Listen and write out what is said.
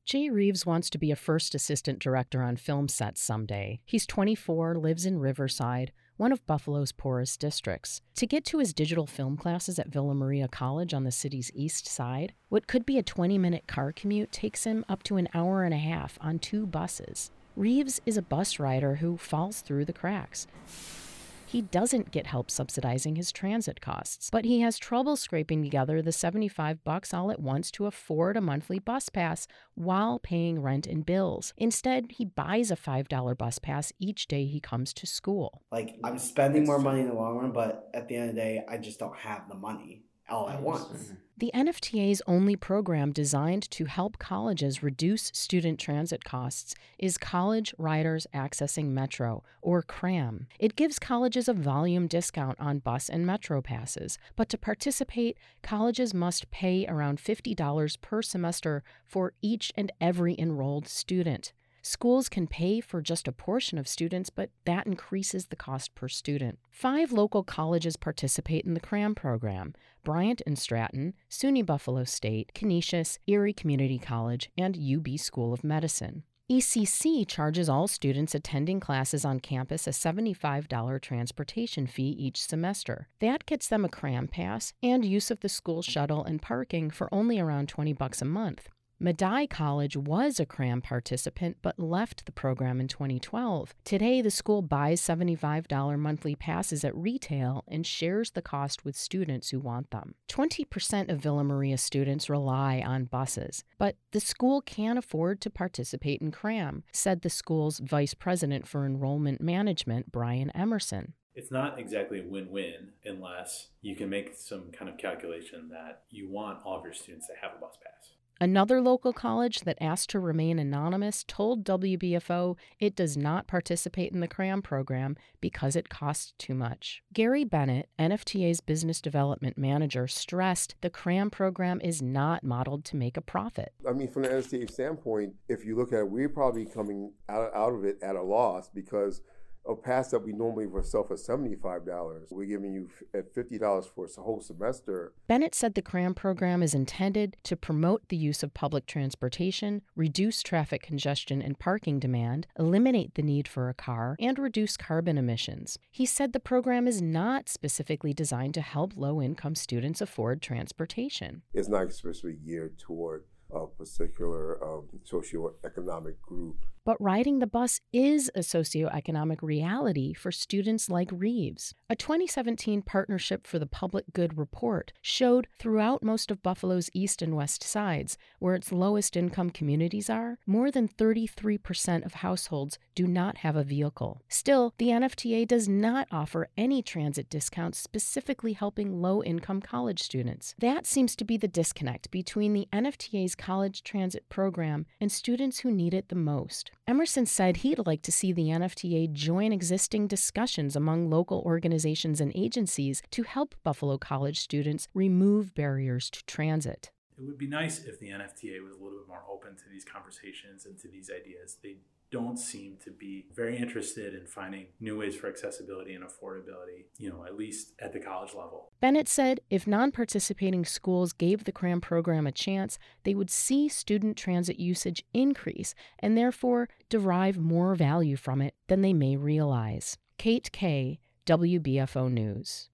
Jay Reeves wants to be a first assistant director on film sets someday. He's 24, lives in Riverside, one of Buffalo's poorest districts. To get to his digital film classes at Villa Maria College on the city's east side, what could be a 20-minute car commute takes him up to an hour and a half on 2 buses. Reeves is a bus rider who falls through the cracks. He doesn't get help subsidizing his transit costs, but he has trouble scraping together the $75 all at once to afford a monthly bus pass while paying rent and bills. Instead, he buys a $5 bus pass each day he comes to school. I'm spending more money in the long run, but at the end of the day, I just don't have the money all at once. The NFTA's only program designed to help colleges reduce student transit costs is College Riders Accessing Metro, or CRAM. It gives colleges a volume discount on bus and metro passes, but to participate, colleges must pay around $50 per semester for each and every enrolled student. Schools can pay for just a portion of students, but that increases the cost per student. 5 local colleges participate in the CRAM program: Bryant and Stratton, SUNY Buffalo State, Canisius, Erie Community College, and UB School of Medicine. ECC charges all students attending classes on campus a $75 transportation fee each semester. That gets them a CRAM pass and use of the school shuttle and parking for only around $20 a month. Medaille College was a CRAM participant but left the program in 2012. Today, the school buys $75 monthly passes at retail and shares the cost with students who want them. 20% of Villa Maria students rely on buses, but the school can't afford to participate in CRAM, said the school's vice president for enrollment management, Brian Emerson. It's not exactly a win-win unless you can make some kind of calculation that you want all of your students to have a bus pass. Another local college that asked to remain anonymous told WBFO it does not participate in the CRAM program because it costs too much. Gary Bennett, NFTA's business development manager, stressed the CRAM program is not modeled to make a profit. From the NFTA standpoint, if you look at it, we're probably coming out of it at a loss because a pass that we normally would sell for $75, we're giving you at $50 for a whole semester. Bennett said the CRAM program is intended to promote the use of public transportation, reduce traffic congestion and parking demand, eliminate the need for a car, and reduce carbon emissions. He said the program is not specifically designed to help low-income students afford transportation. It's not especially geared toward a particular socioeconomic group. But riding the bus is a socioeconomic reality for students like Reeves. A 2017 Partnership for the Public Good report showed throughout most of Buffalo's east and west sides, where its lowest income communities are, more than 33% of households do not have a vehicle. Still, the NFTA does not offer any transit discounts specifically helping low-income college students. That seems to be the disconnect between the NFTA's college transit program and students who need it the most. Emerson said he'd like to see the NFTA join existing discussions among local organizations and agencies to help Buffalo College students remove barriers to transit. It would be nice if the NFTA was a little bit more open to these conversations and to these ideas. They don't seem to be very interested in finding new ways for accessibility and affordability, at least at the college level. Bennett said if non-participating schools gave the CRAM program a chance, they would see student transit usage increase and therefore derive more value from it than they may realize. Kate Kay, WBFO News.